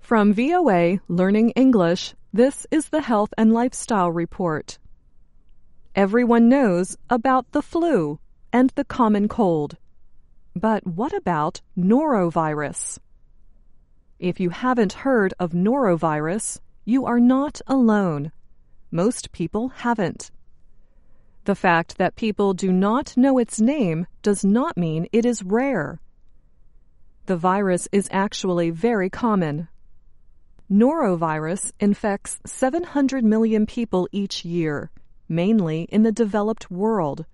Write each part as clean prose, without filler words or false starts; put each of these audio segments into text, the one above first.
From VOA Learning English, this is the Health and Lifestyle Report. Everyone knows about the flu and the common cold. But what about norovirus? If you haven't heard of norovirus, you are not alone. Most people haven't. The fact that people do not know its name does not mean it is rare. The virus is actually very common. Norovirus infects 700 million people each year, mainly in the developed world.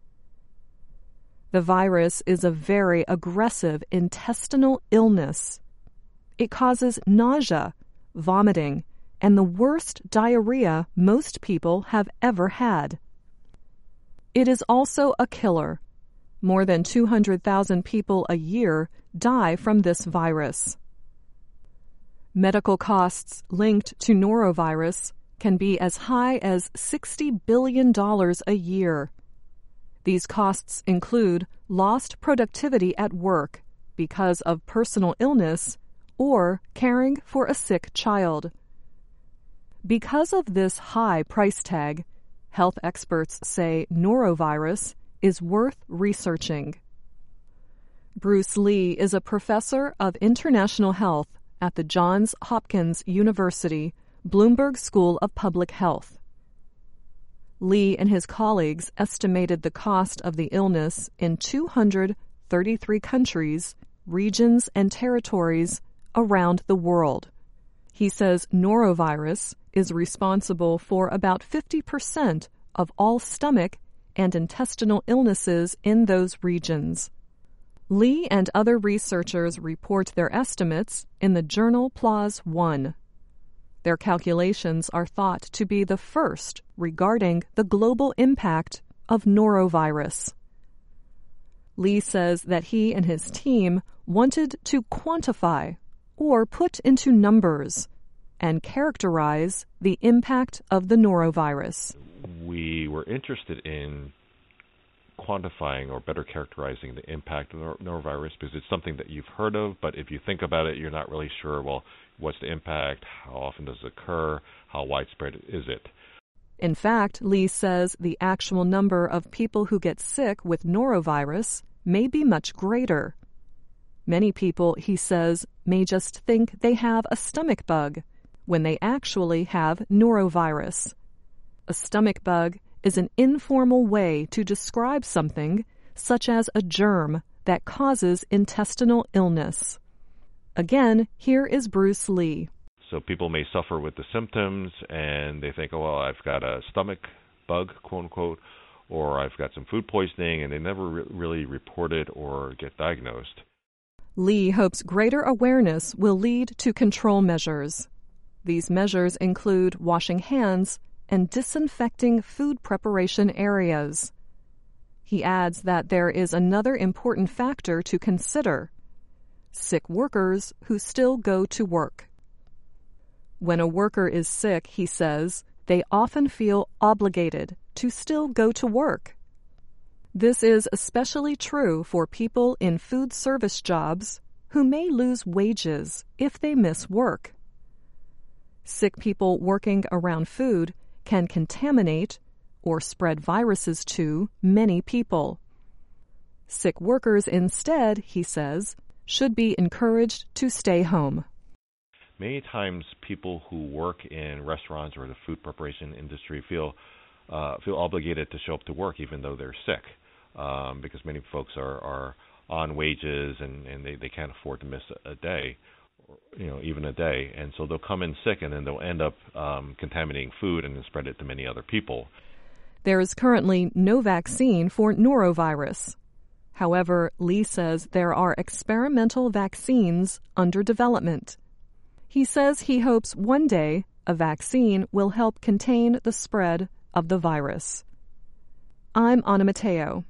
The virus is a very aggressive intestinal illness. It causes nausea, vomiting, and the worst diarrhea most people have ever had. It is also a killer. More than 200,000 people a year die from this virus. Medical costs linked to norovirus can be as high as $60 billion a year. These costs include lost productivity at work because of personal illness or caring for a sick child. Because of this high price tag, health experts say norovirus is worth researching. Bruce Lee is a professor of international health at the Johns Hopkins University Bloomberg School of Public Health. Lee and his colleagues estimated the cost of the illness in 233 countries, regions, and territories around the world. He says norovirus is responsible for about 50% of all stomach and intestinal illnesses in those regions. Lee and other researchers report their estimates in the journal PLOS One. Their calculations are thought to be the first regarding the global impact of norovirus. Lee says that he and his team wanted to quantify or put into numbers and characterize the impact of the norovirus. We were interested in quantifying or better characterizing the impact of norovirus because it's something that you've heard of, but if you think about it, you're not really sure, well, what's the impact? How often does it occur? How widespread is it? In fact, Lee says the actual number of people who get sick with norovirus may be much greater. Many people, he says, may just think they have a stomach bug when they actually have norovirus. A stomach bug is an informal way to describe something, such as a germ that causes intestinal illness. Again, here is Bruce Lee. So people may suffer with the symptoms and they think, oh, well, I've got a stomach bug, quote unquote, or I've got some food poisoning, and they never really report it or get diagnosed. Lee hopes greater awareness will lead to control measures. These measures include washing hands and disinfecting food preparation areas. He adds that there is another important factor to consider: sick workers who still go to work. When a worker is sick, he says, they often feel obligated to still go to work. This is especially true for people in food service jobs who may lose wages if they miss work. Sick people working around food can contaminate or spread viruses to many people. Sick workers instead, he says, should be encouraged to stay home. Many times people who work in restaurants or the food preparation industry feel obligated to show up to work even though they're sick, because many folks are on wages and they can't afford to miss a day, even a day. And so they'll come in sick and then they'll end up contaminating food and then spread it to many other people. There is currently no vaccine for norovirus. However, Lee says there are experimental vaccines under development. He says he hopes one day a vaccine will help contain the spread of the virus. I'm Anna Mateo.